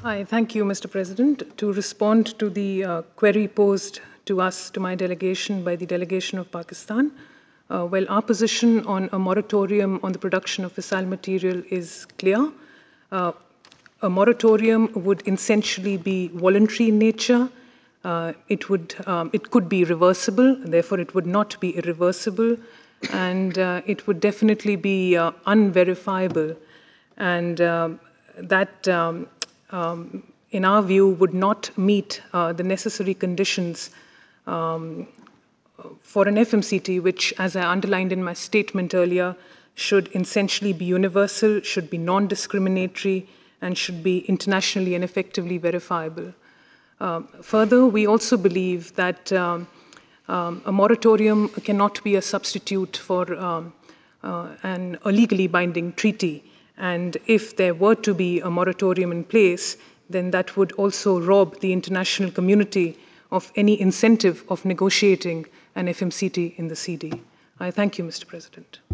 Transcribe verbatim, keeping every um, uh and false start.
Hi, thank you, Mister President. To respond to the uh, query posed to us, to my delegation, by the delegation of Pakistan, uh, well, our position on a moratorium on the production of fissile material is clear. Uh, a moratorium would essentially be voluntary in nature. Uh, it would, um, it could be reversible, therefore it would not be irreversible, and uh, it would definitely be uh, unverifiable. And um, that, um, um, in our view, would not meet uh, the necessary conditions um, for an F M C T, which, as I underlined in my statement earlier, should essentially be universal, should be non-discriminatory, and should be internationally and effectively verifiable. Uh, further, we also believe that um, um, a moratorium cannot be a substitute for um, uh, an, a legally binding treaty. And if there were to be a moratorium in place, then that would also rob the international community of any incentive of negotiating an F M C T in the C D. I thank you, Mister President.